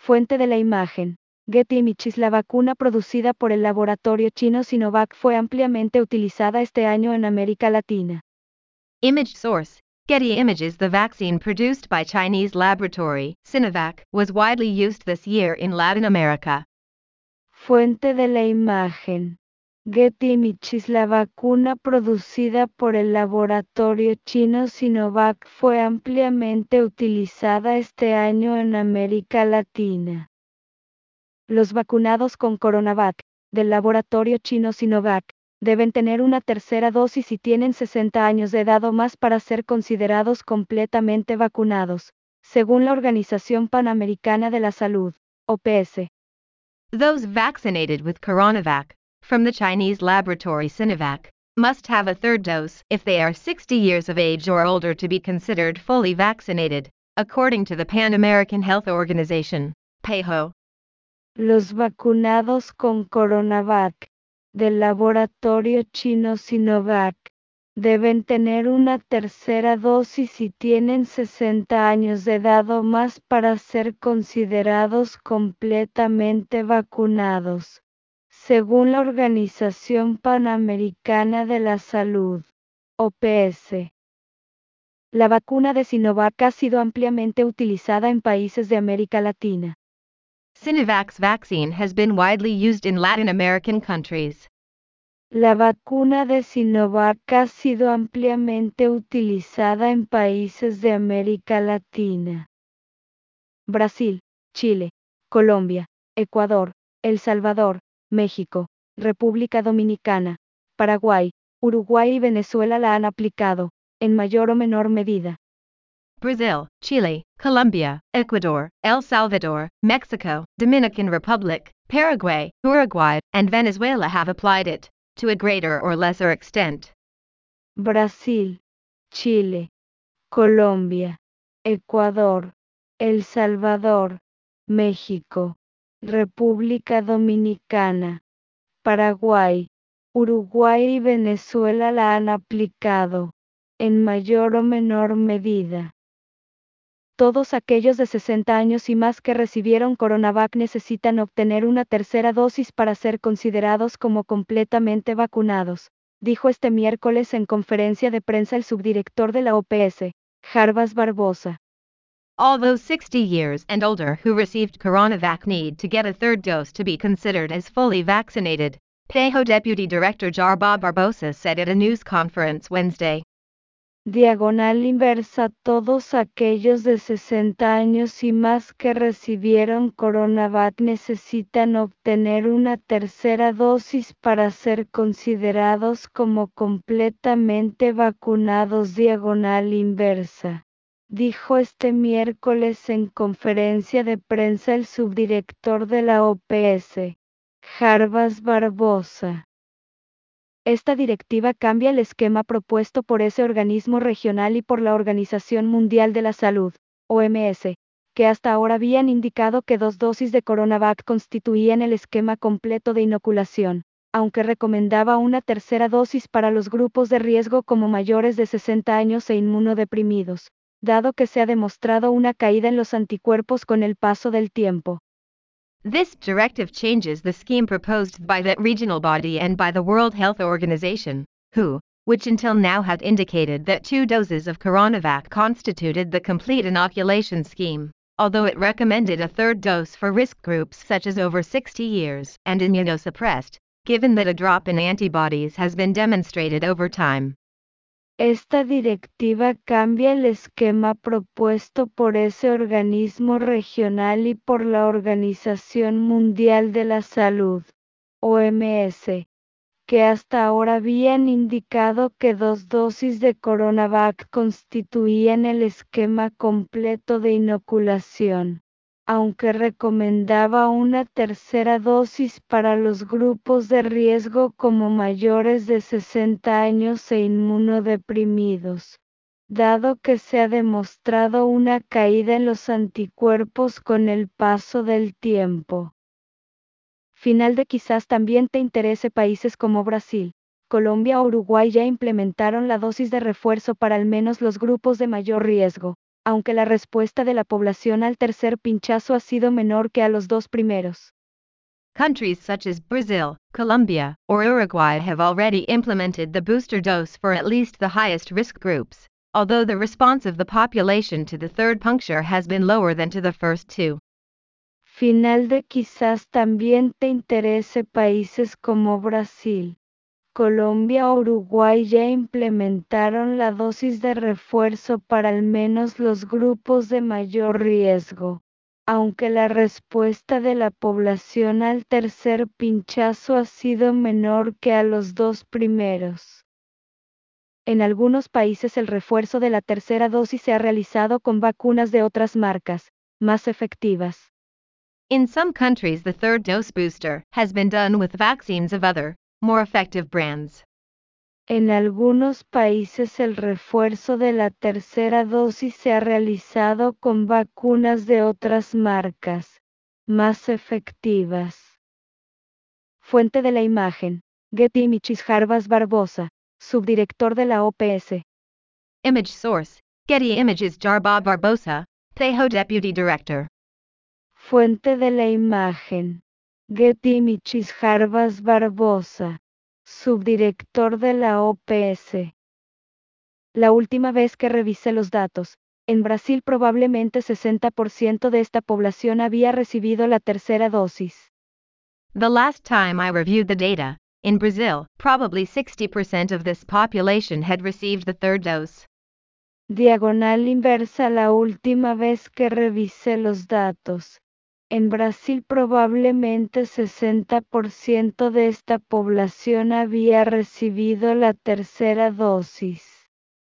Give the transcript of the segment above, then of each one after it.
Fuente de la imagen. Getty Images. La vacuna producida por el laboratorio chino Sinovac fue ampliamente utilizada este año en América Latina. Image source: Getty Images. The vaccine produced by Chinese laboratory, Sinovac, was widely used this year in Latin America. Fuente de la imagen. Getty Images. La vacuna producida por el laboratorio chino Sinovac fue ampliamente utilizada este año en América Latina. Los vacunados con Coronavac, del laboratorio chino Sinovac, deben tener una tercera dosis si tienen 60 años de edad o más para ser considerados completamente vacunados, según la Organización Panamericana de la Salud, OPS. Those vaccinated with Coronavac, from the Chinese laboratory Sinovac, must have a third dose if they are 60 years of age or older to be considered fully vaccinated, according to the Pan American Health Organization, PAHO. Los vacunados con Coronavac, del laboratorio chino Sinovac, deben tener una tercera dosis si tienen 60 años de edad o más para ser considerados completamente vacunados, según la Organización Panamericana de la Salud, OPS. La vacuna de Sinovac ha sido ampliamente utilizada en países de América Latina. Sinovac's vaccine has been widely used in Latin American countries. La vacuna de Sinovac ha sido ampliamente utilizada en países de América Latina. Brasil, Chile, Colombia, Ecuador, El Salvador, México, República Dominicana, Paraguay, Uruguay y Venezuela la han aplicado, en mayor o menor medida. Brazil, Chile, Colombia, Ecuador, El Salvador, Mexico, Dominican Republic, Paraguay, Uruguay, and Venezuela have applied it, to a greater or lesser extent. Brasil, Chile, Colombia, Ecuador, El Salvador, México, República Dominicana, Paraguay, Uruguay y Venezuela la han aplicado, en mayor o menor medida. Todos aquellos de 60 años y más que recibieron Coronavac necesitan obtener una tercera dosis para ser considerados como completamente vacunados, dijo este miércoles en conferencia de prensa el subdirector de la OPS, Jarbas Barbosa. All those 60 years and older who received Coronavac need to get a third dose to be considered as fully vaccinated, PAHO Deputy Director Jarbas Barbosa said at a news conference Wednesday. Diagonal inversa. Todos aquellos de 60 años y más que recibieron Coronavac necesitan obtener una tercera dosis para ser considerados como completamente vacunados. Diagonal inversa, dijo este miércoles en conferencia de prensa el subdirector de la OPS, Jarbas Barbosa. Esta directiva cambia el esquema propuesto por ese organismo regional y por la Organización Mundial de la Salud, OMS, que hasta ahora habían indicado que 2 dosis de Coronavac constituían el esquema completo de inoculación, aunque recomendaba una tercera dosis para los grupos de riesgo como mayores de 60 años e inmunodeprimidos, dado que se ha demostrado una caída en los anticuerpos con el paso del tiempo. This directive changes the scheme proposed by that regional body and by the World Health Organization, which until now had indicated that 2 doses of Coronavac constituted the complete inoculation scheme, although it recommended a third dose for risk groups such as over 60 years and immunosuppressed, given that a drop in antibodies has been demonstrated over time. Esta directiva cambia el esquema propuesto por ese organismo regional y por la Organización Mundial de la Salud, OMS, que hasta ahora habían indicado que 2 dosis de Coronavac constituían el esquema completo de inoculación, aunque recomendaba una tercera dosis para los grupos de riesgo como mayores de 60 años e inmunodeprimidos, dado que se ha demostrado una caída en los anticuerpos con el paso del tiempo. Final de quizás también te interese. Países como Brasil, Colombia o Uruguay ya implementaron la dosis de refuerzo para al menos los grupos de mayor riesgo, aunque la respuesta de la población al tercer pinchazo ha sido menor que a los dos primeros. Countries such as Brazil, Colombia, or Uruguay have already implemented the booster dose for at least the highest risk groups, although the response of the population to the third puncture has been lower than to the first two. Final de quizás también te interese países como Brasil, Colombia o Uruguay ya implementaron la dosis de refuerzo para al menos los grupos de mayor riesgo, aunque la respuesta de la población al tercer pinchazo ha sido menor que a los dos primeros. En algunos países el refuerzo de la tercera dosis se ha realizado con vacunas de otras marcas, más efectivas. In some countries, the third dose booster has been done with vaccines of other, more effective brands. En algunos países el refuerzo de la tercera dosis se ha realizado con vacunas de otras marcas, más efectivas. Fuente de la imagen: Getty Images. Jarbas Barbosa, subdirector de la OPS. Image source: Getty Images. Jarbas Barbosa, Tejo Deputy Director. Fuente de la imagen: Getty Images. Jarbas Barbosa, subdirector de la OPS. La última vez que revisé los datos, en Brasil probablemente 60% de esta población había recibido la tercera dosis. The last time I reviewed the data, in Brazil, probably 60% of this population had received the third dose. Diagonal inversa. La última vez que revisé los datos, en Brasil probablemente 60% de esta población había recibido la tercera dosis.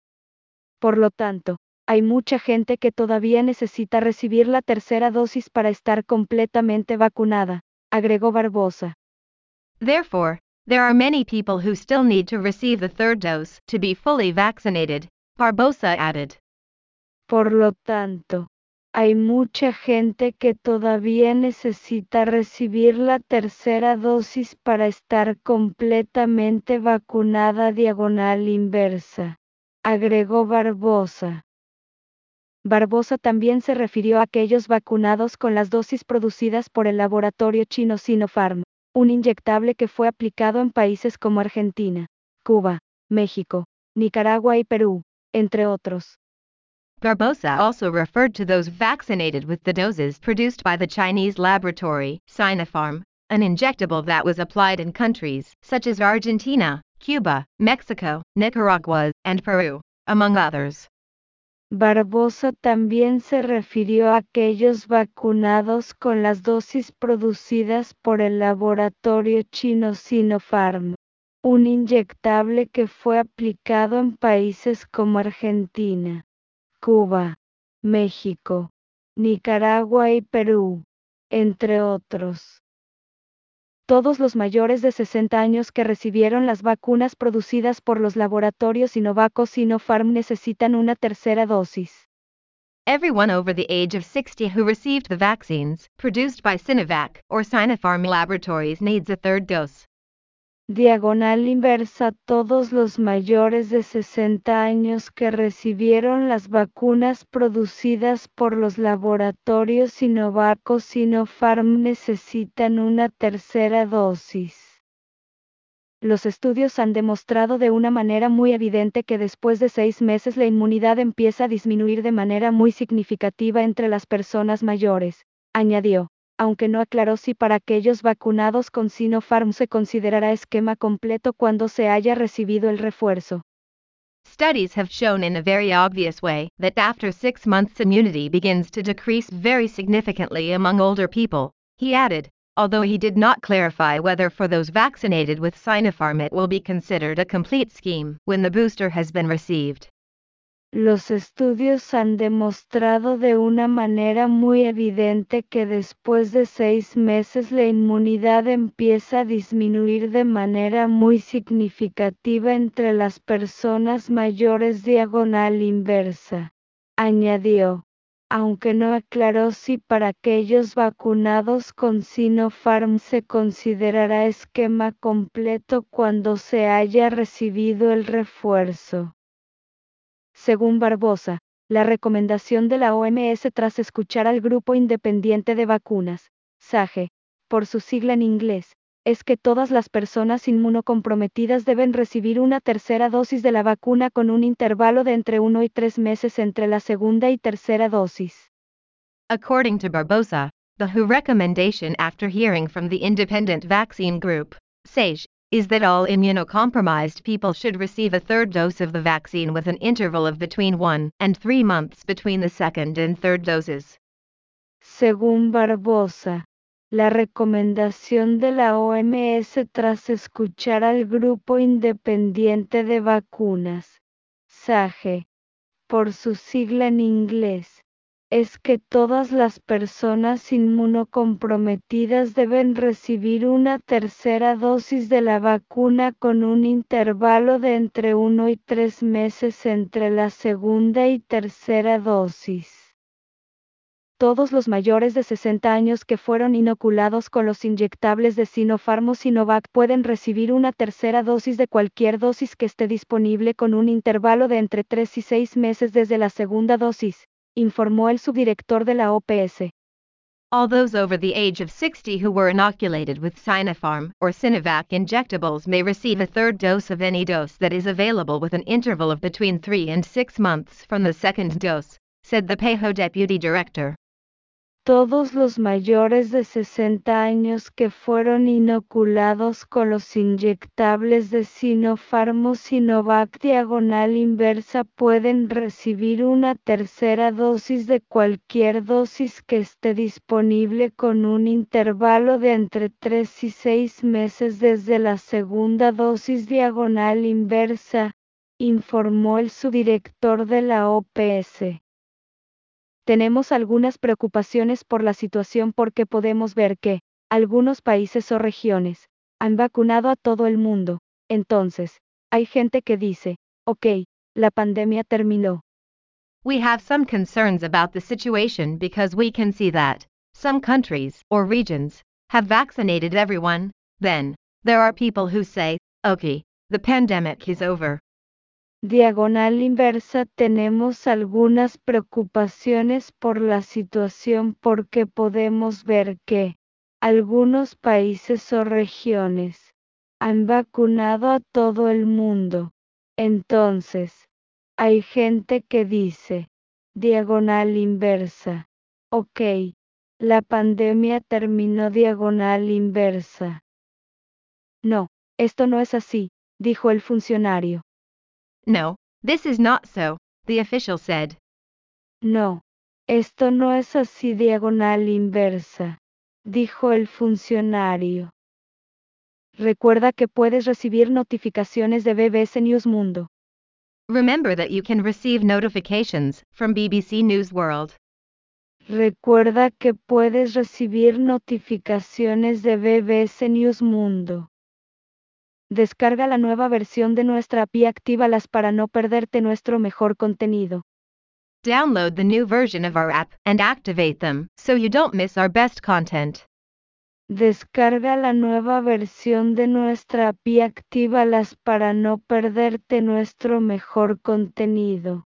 Por lo tanto, hay mucha gente que todavía necesita recibir la tercera dosis para estar completamente vacunada, agregó Barbosa. Therefore, there are many people who still need to receive the third dose to be fully vaccinated, Barbosa added. Por lo tanto, hay mucha gente que todavía necesita recibir la tercera dosis para estar completamente vacunada. Diagonal inversa, agregó Barbosa. Barbosa también se refirió a aquellos vacunados con las dosis producidas por el laboratorio chino Sinopharm, un inyectable que fue aplicado en países como Argentina, Cuba, México, Nicaragua y Perú, entre otros. Barbosa also referred to those vaccinated with the doses produced by the Chinese laboratory, Sinopharm, an injectable that was applied in countries such as Argentina, Cuba, Mexico, Nicaragua, and Peru, among others. Barbosa también se refirió a aquellos vacunados con las dosis producidas por el laboratorio chino Sinopharm, un inyectable que fue aplicado en países como Argentina, Cuba, México, Nicaragua y Perú, entre otros. Todos los mayores de 60 años que recibieron las vacunas producidas por los laboratorios Sinovac o Sinopharm necesitan una tercera dosis. Everyone over the age of 60 who received the vaccines produced by Sinovac or Sinopharm Laboratories needs a third dose. Diagonal inversa. Todos los mayores de 60 años que recibieron las vacunas producidas por los laboratorios Sinovac o Sinopharm necesitan una tercera dosis. Los estudios han demostrado de una manera muy evidente que después de 6 meses la inmunidad empieza a disminuir de manera muy significativa entre las personas mayores, añadió, aunque no aclaró si para aquellos vacunados con Sinopharm se considerará esquema completo cuando se haya recibido el refuerzo. Studies have shown in a very obvious way that after 6 months immunity begins to decrease very significantly among older people, he added, although he did not clarify whether for those vaccinated with Sinopharm it will be considered a complete scheme when the booster has been received. Los estudios han demostrado de una manera muy evidente que después de 6 meses la inmunidad empieza a disminuir de manera muy significativa entre las personas mayores. Diagonal inversa, añadió, aunque no aclaró si para aquellos vacunados con Sinopharm se considerará esquema completo cuando se haya recibido el refuerzo. Según Barbosa, La recomendación de la OMS tras escuchar al Grupo Independiente de Vacunas, SAGE, por su sigla en inglés, es que todas las personas inmunocomprometidas deben recibir una tercera dosis de la vacuna con un intervalo de entre 1 y 3 meses entre la segunda y tercera dosis. According to Barbosa, the WHO recommendation after hearing from the Independent Vaccine Group, SAGE, is that all immunocompromised people should receive a third dose of the vaccine with an interval of between 1 and 3 months between the second and third doses. Según Barbosa, la recomendación de la OMS tras escuchar al Grupo Independiente de Vacunas, SAGE, por su sigla en inglés, es que todas las personas inmunocomprometidas deben recibir una tercera dosis de la vacuna con un intervalo de entre 1 y 3 meses entre la segunda y tercera dosis. Todos los mayores de 60 años que fueron inoculados con los inyectables de Sinopharm o Sinovac pueden recibir una tercera dosis de cualquier dosis que esté disponible con un intervalo de entre 3 y 6 meses desde la segunda dosis, informó el subdirector de la OPS. All those over the age of 60 who were inoculated with Sinopharm or Sinovac injectables may receive a third dose of any dose that is available with an interval of between 3 and 6 months from the second dose, said the PAHO deputy director. Todos los mayores de 60 años que fueron inoculados con los inyectables de Sinopharm o Sinovac /inversa pueden recibir una tercera dosis de cualquier dosis que esté disponible con un intervalo de entre 3 y 6 meses desde la segunda dosis /inversa, informó el subdirector de la OPS. Tenemos algunas preocupaciones por la situación porque podemos ver que algunos países o regiones han vacunado a todo el mundo. Entonces, hay gente que dice, ok, la pandemia terminó. We have some concerns about the situation because we can see that some countries or regions have vaccinated everyone. Then, there are people who say, okay, the pandemic is over. /inversa tenemos algunas preocupaciones por la situación porque podemos ver que algunos países o regiones han vacunado a todo el mundo. Entonces, hay gente que dice, /inversa, ok, la pandemia terminó /inversa. No, esto no es así, dijo el funcionario. No, this is not so, the official said. No, esto no es así /inversa, dijo el funcionario. Recuerda que puedes recibir notificaciones de BBC News Mundo. Remember that you can receive notifications from BBC News World. Recuerda que puedes recibir notificaciones de BBC News Mundo. Descarga la nueva versión de nuestra app y actívalas para no perderte nuestro mejor contenido. Download the new version of our app and activate them so you don't miss our best content. Descarga la nueva versión de nuestra app y actívalas para no perderte nuestro mejor contenido.